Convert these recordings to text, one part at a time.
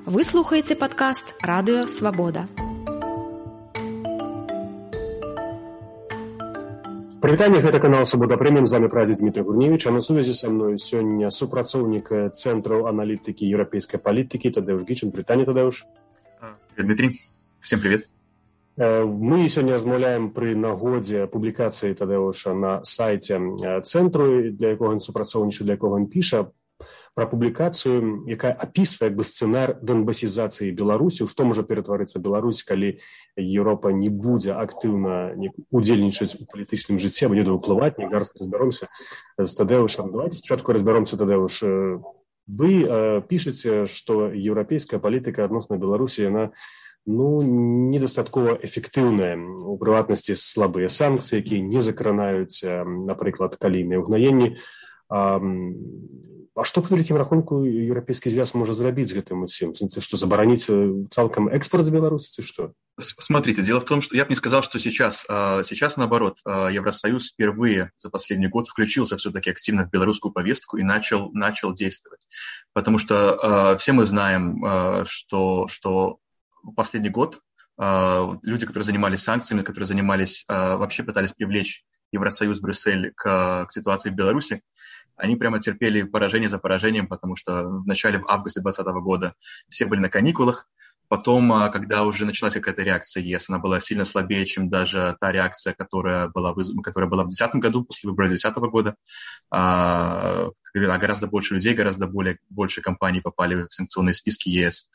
Вы слухаеце падкаст «Радыё Свабода». Прывітанне, гэта канал «Свабода Прэміум», з вами прадзед Дмітрий Гурневич, а на сувязі са мной сёння супрацоўнік Цэнтру аналітыкі еўрапейскай палітыкі Тадеуш Гічын. Прывітанне, Тадеуш. Привет, Дмитрий. Всем привет. Мы сёння размаўляем пры нагодзе публікацыі Тадеуша на сайце Цэнтру, для якога ён супрацоўнічае, для якога ён піша, пра публікацыю, якая апісвае як бы сцэнар донбасізацыі Беларусі, у што можа ператварыцца Беларусь, калі Еўропа не будзе актыўна удзельнічаць у палітычным жыцці, або не ўплываць. Зараз разбяромся з Тадеушам. Давайте спачатку разбяромся, Тадеуш. Вы пішаце, што еўрапейская палітыка адносна Беларусі, яна недастаткова эфектыўная, у прыватнасці слабыя санкцыі, якія не закранаюць, напрыклад, калійныя ўгнаенні. А што па вялікім рахунку еўрапейскі звяз можа зрабіць з гэтым усім? Что, забараніць цалкам экспорт з Беларусі, ці што? Смотрите, дело в том, что я бы не сказал, что сейчас наоборот, Евросоюз впервые за последний год включился все-таки активно в белорусскую повестку и начал действовать. Потому что все мы знаем, что последний год люди, которые занимались санкциями, которые вообще пытались привлечь Евросоюз, Брюссель к ситуации в Беларуси, они прямо терпели поражение за поражением, потому что в августе 2020 года все были на каникулах. Потом, когда уже началась какая-то реакция ЕС, она была сильно слабее, чем даже та реакция, которая была в 2010 году, после выборов 2010 года. Когда гораздо больше людей, больше компаний попали в санкционные списки ЕС.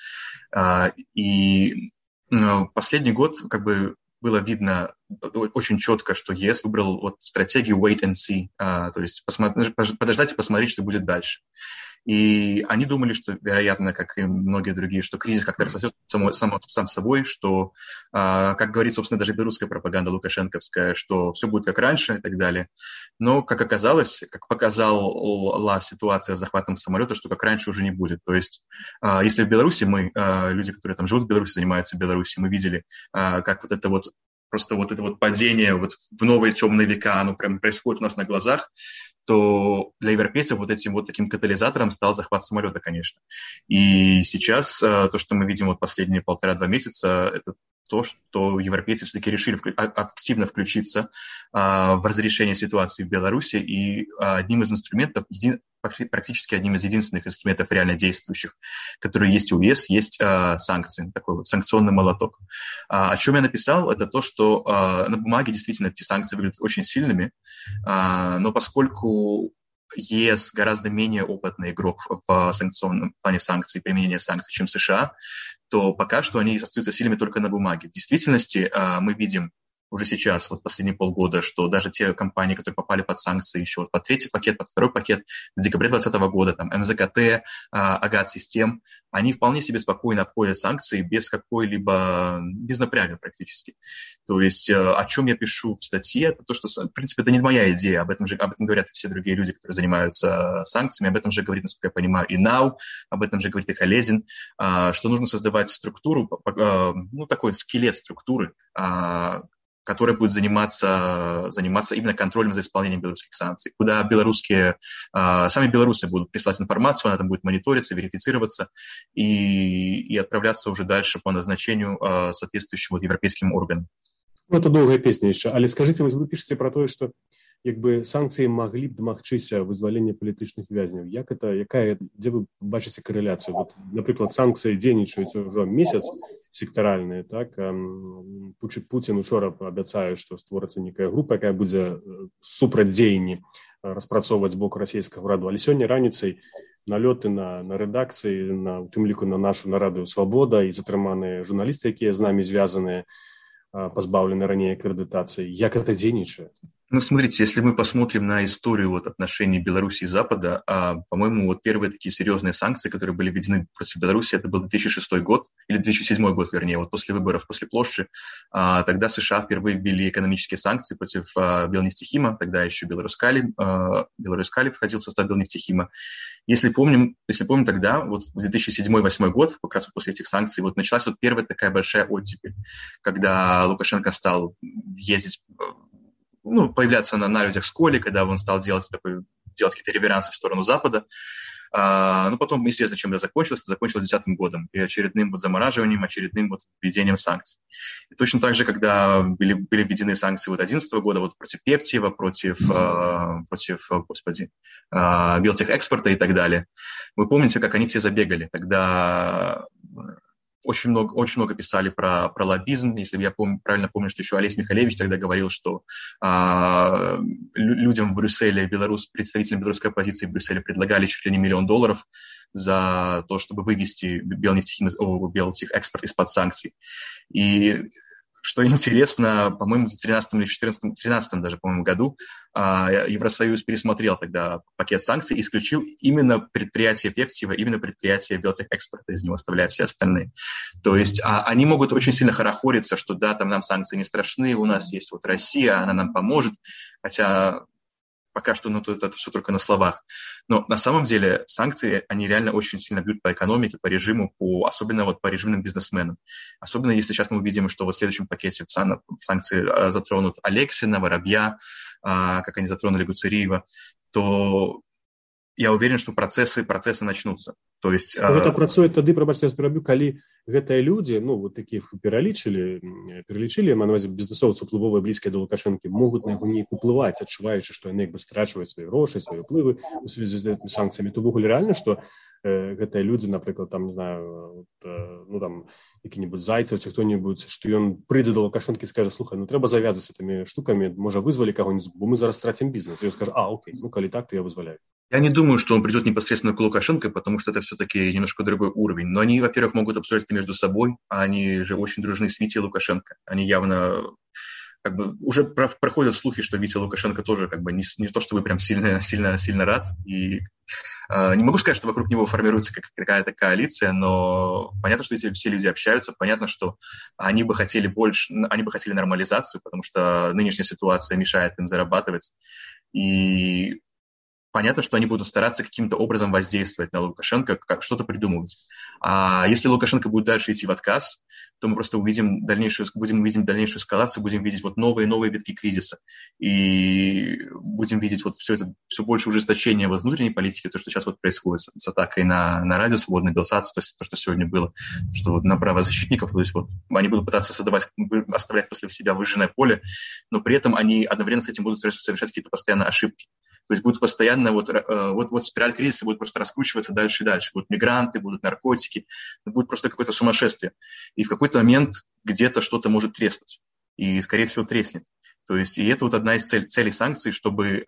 И последний год было видно очень четко, что ЕС выбрал стратегию wait and see, то есть подождать и посмотреть, что будет дальше. И они думали, что, вероятно, как и многие другие, что кризис как-то рассосется сам собой, что, как говорит, собственно, даже белорусская пропаганда лукашенковская, что все будет как раньше и так далее. Но, как оказалось, как показала ситуация с захватом самолета, что как раньше уже не будет. То есть, если в Беларуси люди, которые там живут в Беларуси, занимаются в Беларуси, мы видели, как это падение в новые темные века, оно прям происходит у нас на глазах, то для европейцев этим таким катализатором стал захват самолета, конечно. И сейчас то, что мы видим последние 1,5-2 месяца, это то, что европейцы все-таки решили активно включиться в разрешение ситуации в Беларуси, и одним из инструментов, практически одним из единственных инструментов реально действующих, которые есть у ЕС, есть санкции, такой санкционный молоток. О чем я написал, это то, что на бумаге действительно эти санкции выглядят очень сильными, но поскольку ЕС гораздо менее опытный игрок в санкционном плане санкций, применения санкций, чем США, то пока что они остаются сильными только на бумаге. В действительности мы видим уже сейчас, последние полгода, что даже те компании, которые попали под санкции еще под третий пакет, под второй пакет в декабре 2020 года, там МЗКТ, Агат-систем, они вполне себе спокойно обходят санкции без напряга практически. То есть о чем я пишу в статье, это то, что, в принципе, это не моя идея, об этом говорят все другие люди, которые занимаются санкциями, об этом же говорит, насколько я понимаю, и НАУ, об этом же говорит и Халезин, что нужно создавать структуру, такой скелет структуры, который будет заниматься именно контролем за исполнением белорусских санкций, куда сами белорусы будут присылать информацию, она там будет мониториться, верифицироваться и отправляться уже дальше по назначению соответствующим европейским органам. Это долгая песня еще. Але скажите, вы пишете про то, что санкції могли б домагчыся вызвалення палітычных вязняў. Дзе вы бачыце карэляцыю? Напрыклад, санкцыі дзейнічаюць ужо месяц сектаральныя, так? Путін учора абяцае, што створыцца некая група, якая будзе супрацьдзеянні распрацоўваць з боку расійскага ўраду. Але сёння раніцай налёты на рэдакцыі, у тым ліку на нашу на Радыё Свабода, і затрыманыя журналісты, якія з намі звязаныя, пазбаўлены раней акрэдытацыі. Як гэта дзейнічае? Смотрите, если мы посмотрим на историю отношений Беларуси и Запада, по-моему, первые такие серьезные санкции, которые были введены против Беларуси, это был 2006 год, или 2007 год, вернее, после выборов, после Плошчы. Тогда США впервые ввели экономические санкции против Белнефтехима, тогда еще Беларускали входил в состав Белнефтехима. Если помним тогда, в 2007-2008 год, как раз после этих санкций, началась первая такая большая оттепель, когда Лукашенко стал ездить, появляться на людях в школе, когда он стал делать какие-то реверансы в сторону Запада. Но потом известно, чем это закончилось. Это закончилось 2010 годом и очередным вот замораживанием, очередным вот введением санкций. И точно так же, когда были введены санкции вот 2011 года вот против Певтьева, против Белтехэкспорта и так далее, вы помните, как они все забегали? Тогда очень много писали про лоббизм. Если я правильно помню, что еще Олесь Михалевич тогда говорил, что людям в Брюсселе, представителям белорусской оппозиции в Брюсселе предлагали чуть ли не $1 миллион за то, чтобы вывести Белтехэкспорт из-под санкций. И что интересно, по-моему, в 2013 или 2013 даже, по-моему, году Евросоюз пересмотрел тогда пакет санкций и исключил именно предприятие Певтьева, именно предприятие Белтехэкспорта из него, оставляя все остальные. То есть они могут очень сильно хорохориться, что да, там нам санкции не страшны, у нас есть вот Россия, она нам поможет, хотя пока что это все только на словах. Но на самом деле санкции, они реально очень сильно бьют по экономике, по режиму, особенно вот по режимным бизнесменам. Особенно если сейчас мы увидим, что в следующем пакете санкции затронут Алексина, Воробья, как они затронули Гуцериева, то я уверен, что процессы начнутся. То есть, гэта працуе тады, прабачце, я пераб'ю, калі гэтыя людзі, вот такіх пералічылі, маю на ўвазе бізнэсоўцы уплывовыя, блізкія да Лукашэнкі, могуць на яго неяк уплываць, адчуваючы, што яны страчваюць свае грошы, свае ўплывы у сувязі з гэтымі санкцыямі. То ўвогуле рэальна, што гэтыя людзі, напрыклад, там, не знаю, там, які-небудзь Зайцев ці хто-небудзь, што ён прыйдзе да Лукашэнкі і скажа: слухай, трэба завязваць з гэтымі штукамі, можа, вызвалі каго-нибудь, бо мы зараз трацім бізнес. І ён скажа: окей, калі так, то я вызваляю. Я не думаю, что он придет непосредственно к Лукашенко, потому что это все-таки немножко другой уровень. Но они, во-первых, могут обсуждать это между собой, а они же очень дружны с Витей Лукашенко. Они явно уже проходят слухи, что Витя Лукашенко тоже не то чтобы прям сильно рад. И не могу сказать, что вокруг него формируется какая-то коалиция, но понятно, что эти все люди общаются, понятно, что они бы хотели нормализацию, потому что нынешняя ситуация мешает им зарабатывать. И понятно, что они будут стараться каким-то образом воздействовать на Лукашенко, что-то придумывать. А если Лукашенко будет дальше идти в отказ, то мы просто будем видеть дальнейшую эскалацию, будем видеть вот новые витки кризиса. И будем видеть вот все больше ужесточения вот внутренней политики, то, что сейчас вот происходит с атакой на Радио Свободный, Белсат, то есть то, что сегодня было, что вот на правозащитников, то есть вот они будут пытаться оставлять после себя выжженное поле, но при этом они одновременно с этим будут совершать какие-то постоянно ошибки. То есть будет постоянно вот спираль кризиса будет просто раскручиваться дальше и дальше. Будут мигранты, будут наркотики, будет просто какое-то сумасшествие. И в какой-то момент где-то что-то может треснуть. И, скорее всего, треснет. То есть и это вот одна из целей санкций, чтобы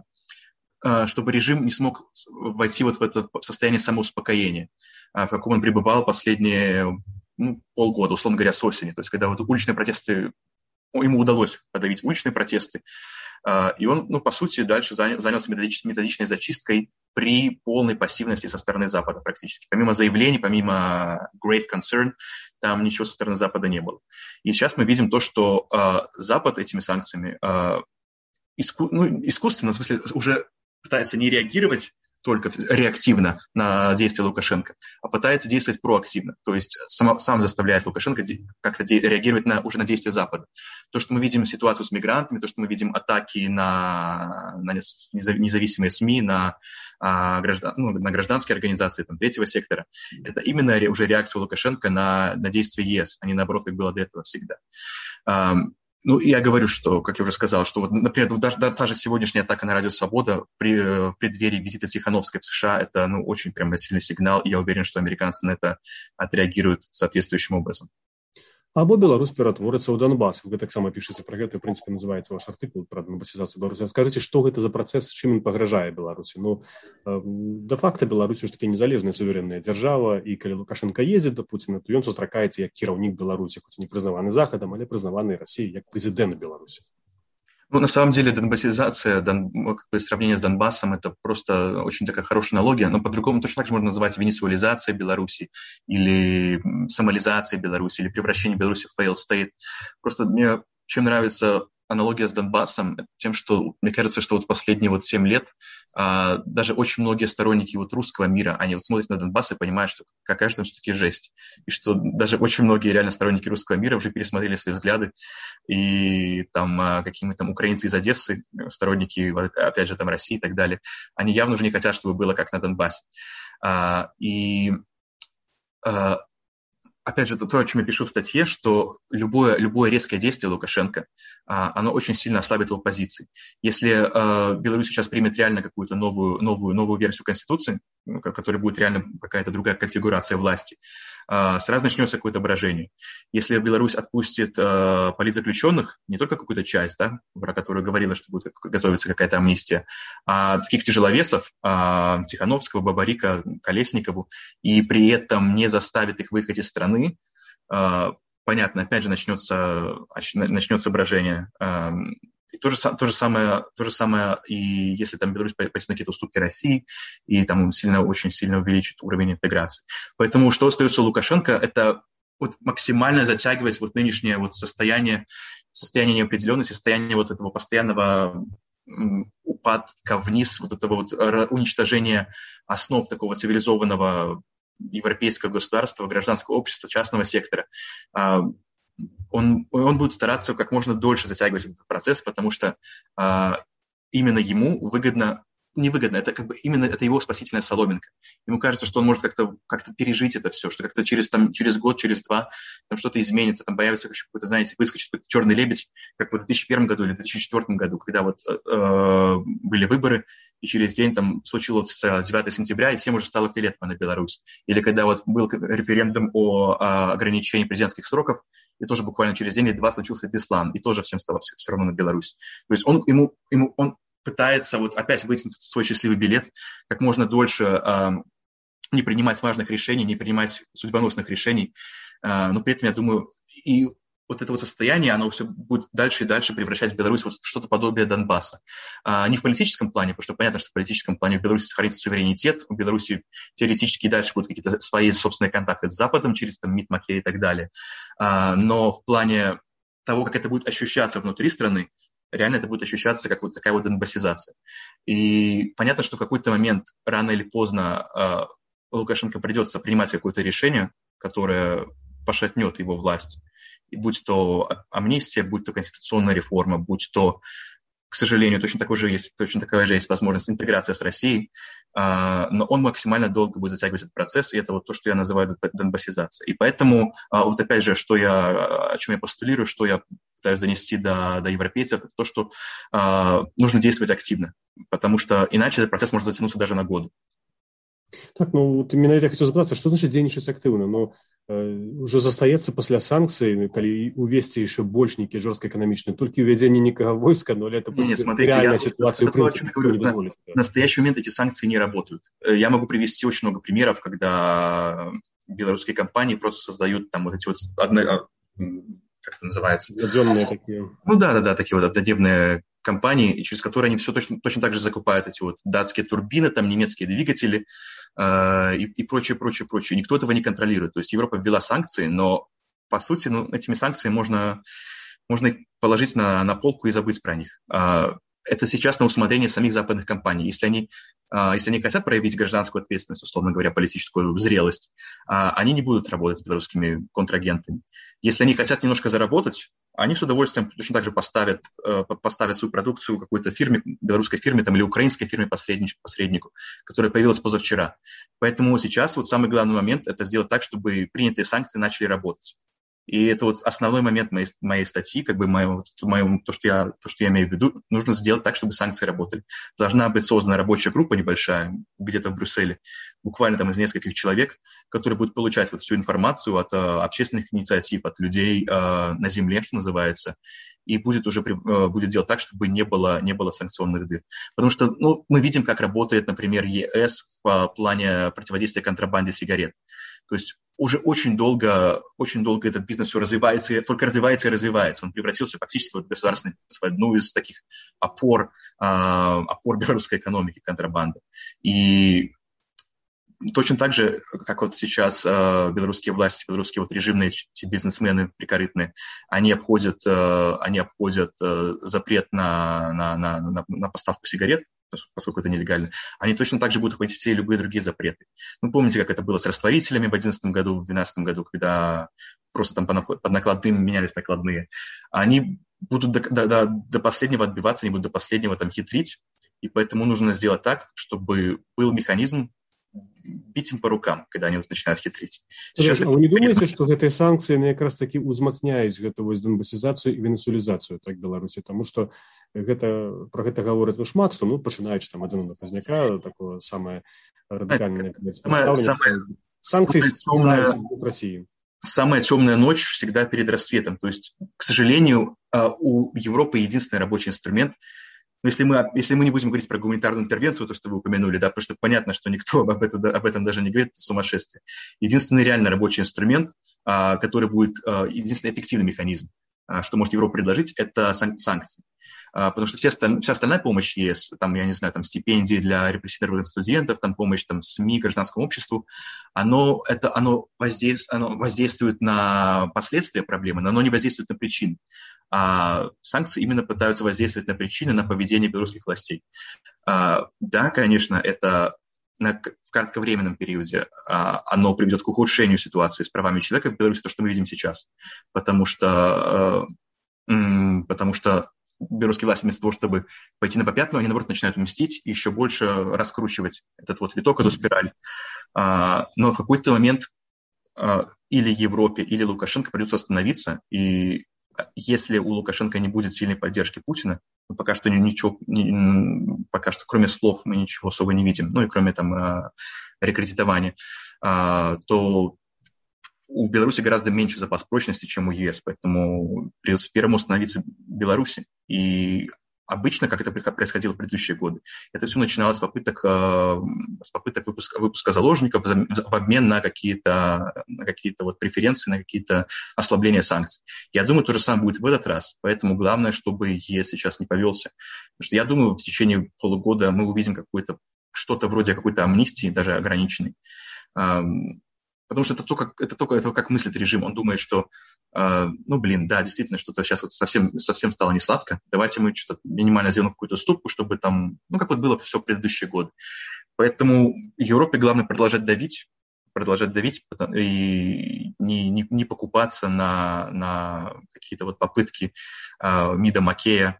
режим не смог войти вот в это состояние самоуспокоения, в каком он пребывал последние полгода, условно говоря, с осени. То есть когда вот уличные протесты, ему удалось подавить уличные протесты, и он, по сути, дальше занялся методичной зачисткой при полной пассивности со стороны Запада практически. Помимо заявлений, помимо grave concern, там ничего со стороны Запада не было. И сейчас мы видим то, что Запад этими санкциями искусственно, в смысле, уже пытается не реагировать только реактивно на действия Лукашенко, а пытается действовать проактивно. То есть сам заставляет Лукашенко как-то реагировать уже на действия Запада. То, что мы видим ситуацию с мигрантами, то, что мы видим атаки на независимые СМИ, на гражданские организации третьего сектора, это именно уже реакция Лукашенко на действия ЕС, а не наоборот, как было до этого всегда. Я говорю, что, как я уже сказал, что, например, даже та же сегодняшняя атака на Радио Свобода в преддверии визита Тихановской в США, это очень прям сильный сигнал, и я уверен, что американцы на это отреагируют соответствующим образом. Або Беларусь ператворыцца ў Донбас. Вы таксама пішаце пра гэта, в принципе, называецца ваш артыкул пра донбасізацыю Беларусі. Скажыце, што гэта за працэс, чым ён пагражае Беларусі? Дэ-факта Беларусь ўжо таки незалежная суверэнная дзяржава, і калі Лукашенко ездзіць да Пуціна, то ён сустракаецца як кіраўнік Беларусі, хоць і не прызнаваны Захадам, але прызнаваны Расіяй як прэзідэнт Беларусі. На самом деле донбассизация, сравнение с Донбассом, это просто очень такая хорошая аналогия, но по-другому точно так же можно называть венесуализация Беларуси или сомализация Беларуси или превращение Беларуси в failed state. Просто мне чем нравится аналогия с Донбассом, тем, что мне кажется, что в последние 7 лет даже очень многие сторонники русского мира, они смотрят на Донбасс и понимают, что какая же там все-таки жесть. И что даже очень многие реально сторонники русского мира уже пересмотрели свои взгляды. И там какие-то украинцы из Одессы, сторонники, опять же, России и так далее, они явно уже не хотят, чтобы было как на Донбассе. И опять же, то, о чем я пишу в статье, что любое резкое действие Лукашенко, оно очень сильно ослабит его позиции. Если Беларусь сейчас примет реально какую-то новую версию Конституции, в которой будет реально какая-то другая конфигурация власти, сразу начнется какое-то брожение. Если Беларусь отпустит политзаключенных, не только какую-то часть, да, про которую говорила, что будет готовиться какая-то амнистия, а таких тяжеловесов, Тихановского, Бабарика, Колесникову, и при этом не заставит их выехать из страны, понятно, опять же начнется брожение. И то же самое, и если там Беларусь пойдет на какие-то уступки России, и там очень сильно увеличит уровень интеграции. Поэтому что остается Лукашенко, это вот максимально затягивать вот нынешнее вот состояние неопределенности, состояние вот этого постоянного упадка вниз, вот этого вот уничтожения основ такого цивилизованного европейского государства, гражданского общества, частного сектора. Он будет стараться как можно дольше затягивать этот процесс, потому что именно ему невыгодно, это как бы именно это его спасительная соломинка. Ему кажется, что он может как-то пережить это все, что как-то через год, через два там что-то изменится, там появится какой-то, знаете, выскочит какой-то черный лебедь, как в 2001 году или 2004 году, когда вот были выборы, и через день там случилось 9 сентября, и всем уже стало фиолетово на Беларусь. Или когда вот был референдум о ограничении президентских сроков, и тоже буквально через день или два случился Беслан, и тоже всем стало все равно на Беларусь. То есть он пытается вот опять вытянуть свой счастливый билет, как можно дольше не принимать важных решений, не принимать судьбоносных решений. Но при этом, я думаю, и вот это вот состояние, оно все будет дальше и дальше превращать Беларусь вот в что-то подобие Донбасса. Не в политическом плане, потому что понятно, что в политическом плане в Беларуси сохранится суверенитет, у Беларуси теоретически дальше будут какие-то свои собственные контакты с Западом через там МИД, Макей и так далее. Но в плане того, как это будет ощущаться внутри страны, реально это будет ощущаться как вот такая вот донбассизация. И понятно, что в какой-то момент, рано или поздно, Лукашенко придется принимать какое-то решение, которое пошатнет его власть. И будь то амнистия, будь то конституционная реформа, будь то, к сожалению, точно такая же есть возможность интеграции с Россией, но он максимально долго будет затягивать этот процесс, и это вот то, что я называю донбассизацией. И поэтому, вот опять же, о чем я постулирую, что я пытаюсь донести до европейцев, это то, что нужно действовать активно, потому что иначе этот процесс может затянуться даже на годы. Так, ну вот именно это я хотел запытаться, что значит дзейнічаць актыўна? Ну, уже застаецца пасля санкцый, калі увесці яшчэ больш нейкія жорстка эканамічныя, толькі ўвядзенне некага войска, но это реальная ситуация, в принципе, не дозволит. В настоящий момент эти санкции не работают. Я могу привести очень много примеров, когда белорусские компании просто создают там вот эти вот как это называется? Однодневные такие. Ну да, такие вот однодневные компании, через которые они все точно так же закупают эти вот датские турбины, там немецкие двигатели и прочее. Никто этого не контролирует. То есть Европа ввела санкции, но по сути этими санкциями можно их положить на полку и забыть про них. Это сейчас на усмотрение самих западных компаний. Если они хотят проявить гражданскую ответственность, условно говоря, политическую зрелость, они не будут работать с белорусскими контрагентами. Если они хотят немножко заработать, они с удовольствием точно так же поставят свою продукцию какой-то фирме, белорусской фирме там, или украинской фирме посреднику, которая появилась позавчера. Поэтому сейчас вот самый главный момент – это сделать так, чтобы принятые санкции начали работать. И это вот основной момент моей статьи, как бы то, что я имею в виду, нужно сделать так, чтобы санкции работали. Должна быть создана рабочая группа небольшая, где-то в Брюсселе, буквально там из нескольких человек, которые будут получать вот всю информацию от общественных инициатив, от людей на земле, что называется, и будет делать так, чтобы не было санкционных дыр. Потому что мы видим, как работает, например, ЕС в плане противодействия контрабанде сигарет. То есть уже очень долго этот бизнес все развивается, только развивается и развивается. Он превратился фактически в одну из таких опор белорусской экономики, контрабанды. И точно так же, как вот сейчас белорусские власти, белорусские вот режимные бизнесмены прикорытные, они обходят запрет на поставку сигарет, поскольку это нелегально, они точно так же будут обходить все любые другие запреты. Помните, как это было с растворителями в 2011 году, в 2012 году, когда просто там под накладными менялись накладные. Они будут до последнего отбиваться, они будут до последнего там хитрить, и поэтому нужно сделать так, чтобы был механизм бить им по рукам, когда они начинают хитрить. Сейчас вы не думаете, что гэтыя санкцыі якраз такі ўзмацняюць гэтую донбасізацыю і венесуалізацыю так Беларусі, тому что про гэта гавораць шмат, што пачынаючы ад Зіновія Пазняка, такое самае радыкальнае прадстаўленне санкций в России. Самая темная ночь всегда перед рассветом. То есть, к сожалению, у Европы единственный рабочий инструмент. Но если мы не будем говорить про гуманитарную интервенцию, то, что вы упомянули, да, потому что понятно, что никто об этом даже не говорит, это сумасшествие. Единственный реально рабочий инструмент, который будет, единственный эффективный механизм, что может Европа предложить, это санкции. Потому что вся остальная помощь ЕС, там, я не знаю, там стипендии для репрессированных студентов, там помощь там, СМИ, гражданскому обществу, оно воздействует на последствия проблемы, но оно не воздействует на причины. А санкции именно пытаются воздействовать на причины, на поведение белорусских властей. Да, конечно, это в кратковременном периоде оно приведет к ухудшению ситуации с правами человека в Беларуси, то, что мы видим сейчас. Потому что белорусские власти вместо того, чтобы пойти на попятную, они, наоборот, начинают мстить и еще больше раскручивать этот виток, эту спираль. Но в какой-то момент или Европе, или Лукашенко придется остановиться, и если у Лукашенко не будет сильной поддержки Путина, пока что кроме слов мы ничего особо не видим, и кроме там рекредитования, то у Беларуси гораздо меньше запас прочности, чем у ЕС, поэтому придется первому становиться Беларуси. И обычно, как это происходило в предыдущие годы, это все начиналось с попыток выпуска заложников в обмен на какие-то преференции, на какие-то ослабления санкций. Я думаю, то же самое будет в этот раз, поэтому главное, чтобы ЕС сейчас не повелся. Потому что я думаю, в течение полугода мы увидим что-то вроде какой-то амнистии, даже ограниченной. Потому что это как мыслит режим. Он думает, что, да, действительно, что-то сейчас совсем стало несладко. Давайте мы что-то минимально сделаем какую-то уступку, чтобы там, как было все в предыдущие годы. Поэтому Европе главное продолжать давить и не покупаться на какие-то попытки МИДа Макея,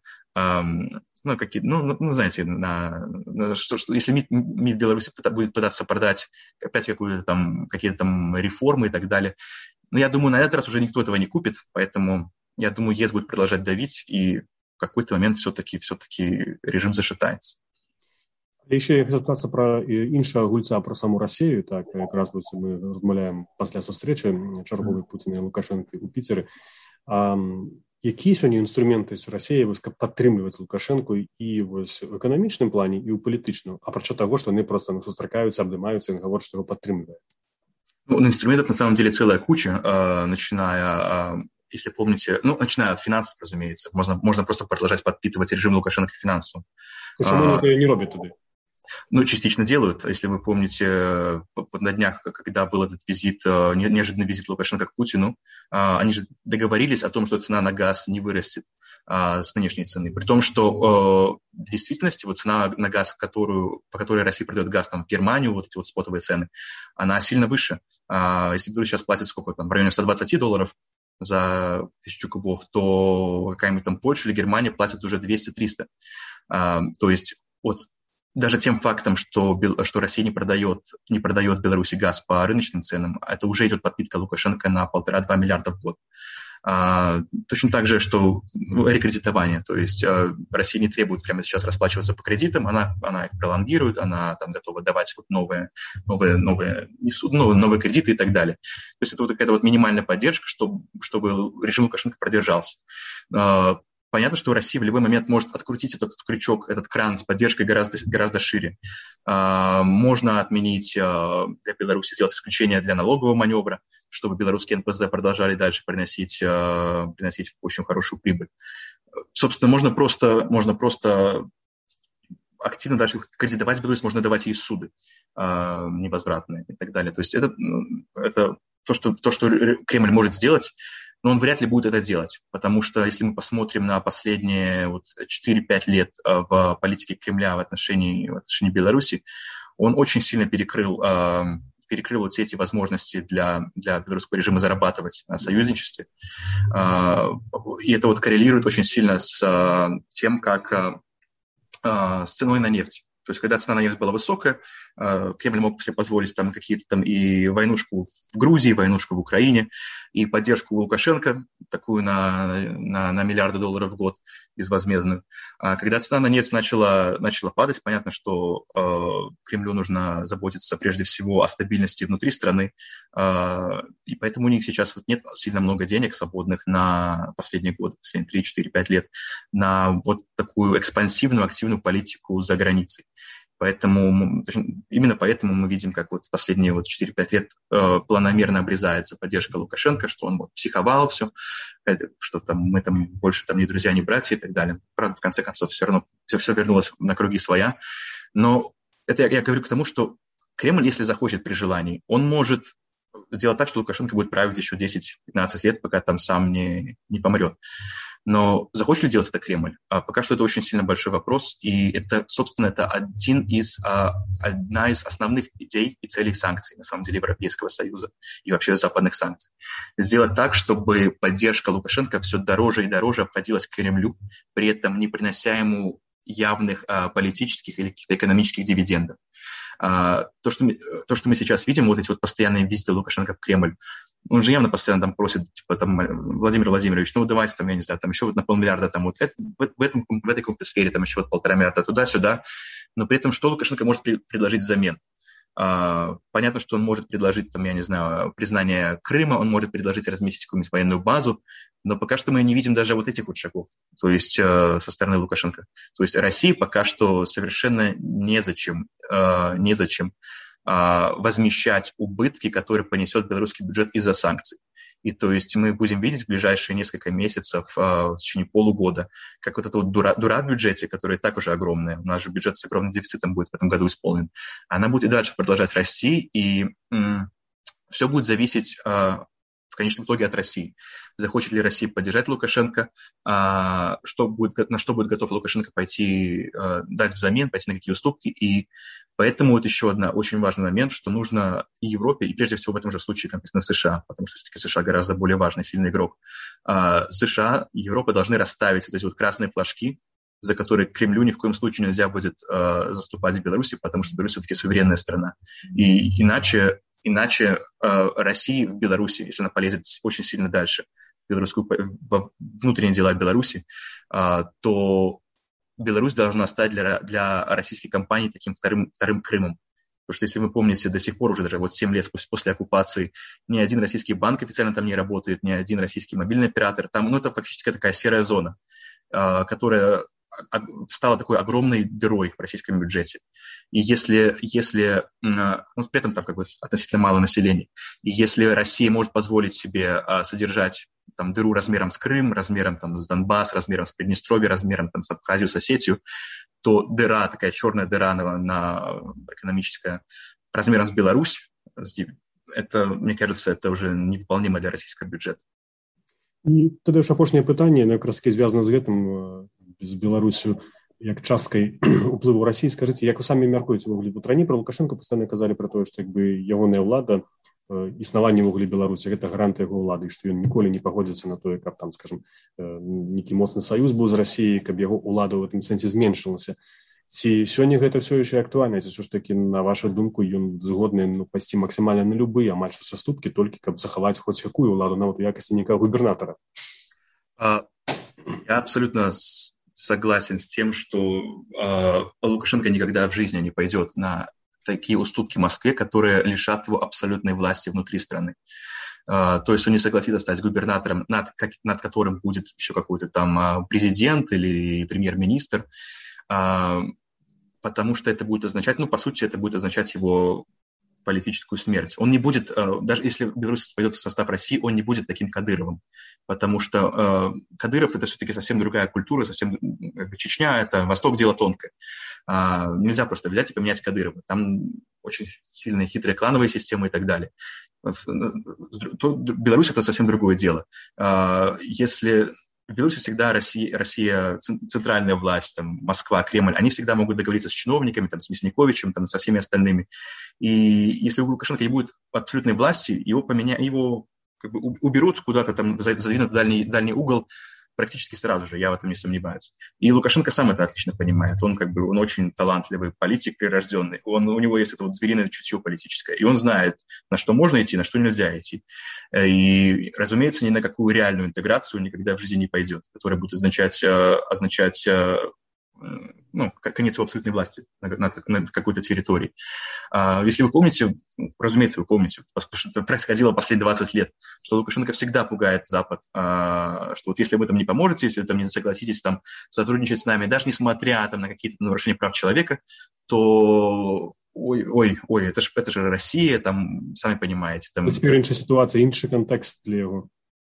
знаете, что если МИД Беларуси будет пытаться продать опять какие-то там реформы и так далее, но я думаю, на этот раз уже никто этого не купит, поэтому я думаю, ЕС будет продолжать давить, и в какой-то момент все-таки режим зашатается. Еще я хотел сказать про іншого гульца, про саму Росію. Так, якраз ми розмовляємо після зустрічі чергової Путіна і Лукашенка у Пітері. Які сьогодні інструменти Росії підтримують Лукашенко і в економічному плані, і у політичному, а про того, що вони просто сустракаються, обдимаються і говорять, що його підтримують? Инструментов на самом деле целая куча, начиная, если помните, начиная от финансов, разумеется. Можно просто продолжать подпитывать режим Лукашенко финансово. Почему они это не роблять тогда? Частично делают. Если вы помните, на днях, когда был этот визит, неожиданный визит Лукашенко к Путину, они же договорились о том, что цена на газ не вырастет с нынешней цены. При том, что в действительности цена на газ, по которой Россия продает газ в Германию, эти спотовые цены, она сильно выше. Если Беларусь сейчас платит сколько там, в районе $120 за 1000 кубов, то какая-нибудь там Польша или Германия платят уже 200-300. То есть даже тем фактом, что Россия не продает Беларуси газ по рыночным ценам, это уже идет подпитка Лукашенко на 1,5-2 миллиарда в год. Точно так же, что рекредитование, то есть Россия не требует прямо сейчас расплачиваться по кредитам, она их пролонгирует, она там готова давать новые кредиты и так далее. То есть это какая-то минимальная поддержка, чтобы режим Лукашенко продержался. Понятно, что Россия в любой момент может открутить этот крючок, этот кран с поддержкой гораздо шире. Можно отменить для Беларуси, сделать исключение для налогового маневра, чтобы белорусские НПЗ продолжали дальше приносить очень хорошую прибыль. Собственно, можно просто активно дальше кредитовать Беларусь, можно давать ей суды невозвратные и так далее. То есть это то, что Кремль может сделать, но он вряд ли будет это делать, потому что если мы посмотрим на последние 4-5 лет в политике Кремля в отношении Беларуси, он очень сильно перекрыл все эти возможности для белорусского режима зарабатывать на союзничестве. И это коррелирует очень сильно с тем, как с ценой на нефть. То есть, когда цена на нефть была высокая, Кремль мог себе позволить там какие-то там и войнушку в Грузии, войнушку в Украине, и поддержку Лукашенко, такую на миллиарды долларов в год безвозмездную. А когда цена на нефть начала падать, понятно, что Кремлю нужно заботиться прежде всего о стабильности внутри страны, и поэтому у них сейчас вот нет сильно много денег свободных на последние годы, последние 3, 4, 5 лет, на вот такую экспансивную, активную политику за границей. Именно поэтому мы видим, как вот последние 4-5 лет планомерно обрезается поддержка Лукашенко, что он психовал все, что мы больше не друзья, не братья и так далее. Правда, в конце концов, все равно все вернулось на круги своя. Но это я говорю к тому, что Кремль, если захочет при желании, он может сделать так, что Лукашенко будет править еще 10-15 лет, пока там сам не помрет. Но захочет ли делать это Кремль? Пока что это очень сильно большой вопрос, и это, собственно, это одна из основных идей и целей санкций, на самом деле, Европейского Союза и вообще западных санкций. Сделать так, чтобы поддержка Лукашенко все дороже и дороже обходилась к Кремлю, при этом не принося ему явных политических или каких-то экономических дивидендов. То, что мы сейчас видим, вот эти вот постоянные визиты Лукашенко в Кремль, он же явно постоянно там просит, Владимир Владимирович, давайте там, я не знаю, там еще вот на 500 million, там вот в этой какой-то сфере, там еще вот 1,5 миллиарда туда-сюда, но при этом что Лукашенко может предложить взамен? Понятно, что он может предложить, там, я не знаю, признание Крыма, он может предложить разместить какую-нибудь военную базу, но пока что мы не видим даже вот этих вот шагов, то есть со стороны Лукашенко. То есть России пока что совершенно незачем возмещать убытки, которые понесет белорусский бюджет из-за санкций. И то есть мы будем видеть в ближайшие несколько месяцев, в течение полугода, как вот эта вот дура в бюджете, которая и так уже огромная, у нас же бюджет с огромным дефицитом будет в этом году исполнен, она будет и дальше продолжать расти, и все будет зависеть в конечном итоге от России. Захочет ли Россия поддержать Лукашенко, на что будет готов Лукашенко дать взамен, пойти на какие уступки. И поэтому вот еще один очень важный момент, что нужно и Европе, и прежде всего в этом же случае конкретно США, потому что все-таки США гораздо более важный, сильный игрок. США и Европа должны расставить вот эти вот красные флажки, за которые Кремлю ни в коем случае нельзя будет заступать в Беларуси, потому что Беларусь все-таки суверенная страна. И иначе России в Беларуси, если она полезет очень сильно дальше во внутренние дела Беларуси, то Беларусь должна стать для российских компаний таким вторым Крымом. Потому что, если вы помните, до сих пор уже даже 7 лет после оккупации ни один российский банк официально там не работает, ни один российский мобильный оператор. Там, это фактически такая серая зона, которая стала такой огромной дырой в российском бюджете. И если при этом там относительно мало населения, и если Россия может позволить себе содержать там дыру размером с Крым, размером там с Донбасс, размером с Приднестровье, размером там с Абхазию, с Осетию, то дыра, такая черная дыра на экономическая, размером с Беларусь, это, мне кажется, это уже невыполнимо для российского бюджета. І тоді ж апошнє питання, якраз таки зв'язане з гэтым, з Беларусю, як часткай уплыву России. Скажите, як вы самі мяркуеце ўвогуле? Вот раней про Лукашенко постоянно казали про тое, што ягоная ўлада, існаванне ўвогуле Беларусі, гэта гарант яго ўлады, што ён ніколі не пагодзіцца на тое, каб там, скажем, нейкі моцны саюз быў з Расіяй, каб яго ўлада ў гэтым сэнсе зменшылася. Ці сёння гэта все яшчэ актуальна? Ці ўсё ж такі, на вашу думку, ён згодны пайсці максімальна на любыя амаль што саступкі, толькі каб захаваць хоць якую ўладу, нават у якасці нейкага губернатора? Я абсолютно согласен с тем, что Лукашенко никогда в жизни не пойдет на такие уступки Москве, которые лишат его абсолютной власти внутри страны. То есть он не согласится стать губернатором, над которым будет еще какой-то там президент или премьер-министр, потому что это будет означать, по сути, это будет означать его политическую смерть. Он не будет, даже если Беларусь войдет в состав России, он не будет таким Кадыровым, потому что Кадыров — это все-таки совсем другая культура, совсем Чечня — это Восток, дело тонкое. Нельзя просто взять и поменять Кадырова. Там очень сильные хитрые клановые системы и так далее. Беларусь — это совсем другое дело. Если в Беларуси всегда Россия, центральная власть, там, Москва, Кремль, они всегда могут договориться с чиновниками, там, с Мясниковичем, там, со всеми остальными. И если у Лукашенко не будет абсолютной власти, его уберут куда-то, там, задвинут в дальний угол, практически сразу же, я в этом не сомневаюсь. И Лукашенко сам это отлично понимает. Он очень талантливый политик прирожденный. У него есть это вот звериное чутье политическое. И он знает, на что можно идти, на что нельзя идти. И, разумеется, ни на какую реальную интеграцию никогда в жизни не пойдет, которая будет означать конец его абсолютной власти над какой-то территорией. Если вы помните, разумеется, вы помните, потому что это происходило последние 20 лет, что Лукашенко всегда пугает Запад, что вот если вы этом не поможете, если там не согласитесь там сотрудничать с нами, даже несмотря там на какие-то нарушения прав человека, то ой, это же Россия, там, сами понимаете. Там... Теперь иншая ситуация, инший контекст для его.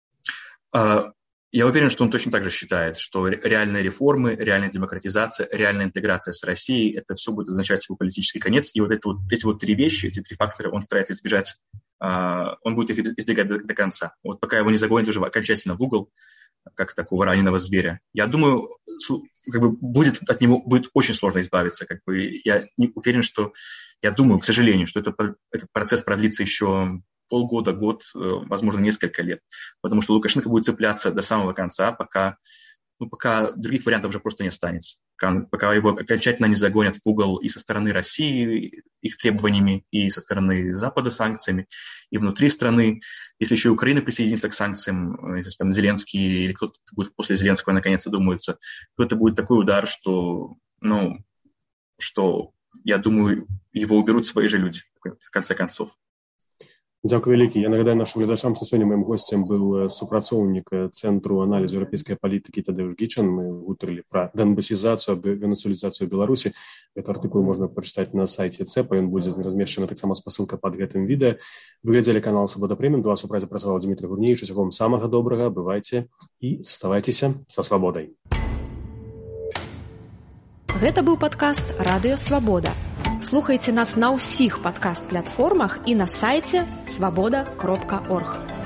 Я уверен, что он точно так же считает, что реальные реформы, реальная демократизация, реальная интеграция с Россией, это все будет означать его политический конец. И вот эти вот три вещи, эти три фактора он старается избежать, он будет их избегать до конца. Вот пока его не загонят уже окончательно в угол, как такого раненого зверя. Я думаю, от него будет очень сложно избавиться. Я не уверен, я думаю, к сожалению, что этот процесс продлится еще полгода, год, возможно, несколько лет. Потому что Лукашенко будет цепляться до самого конца, пока других вариантов уже просто не останется. Пока его окончательно не загонят в угол и со стороны России их требованиями, и со стороны Запада санкциями, и внутри страны. Если еще и Украина присоединится к санкциям, если там Зеленский или кто-то будет после Зеленского наконец задумается, то это будет такой удар, что я думаю, его уберут свои же люди, в конце концов. Дзякуй вялікі. Я нагадаю нашим глядачам, што сёння маім госцем быў супрацоўнік Цэнтру аналізу еўрапейскай палітыкі Тадеуш Гічан. Мы гутарылі пра донбасізацыю, венесуэлізацыю Беларусі. Гэты артыкул можна прачытаць на сайце ЦЭПа, ён будзе размешчаны таксама спасылка пад гэтым відэа. Вы глядзелі канал Свабода Прэміум, для вас у празе працаваў Дмітрый Гурневіч. Усяго вам самага добрага, бывайце і заставайцеся са свабодай. Гэта быў падкаст «Радыё Свабода». Слухайце нас на ўсіх падкаст-платформах і на сайце свабода.орг.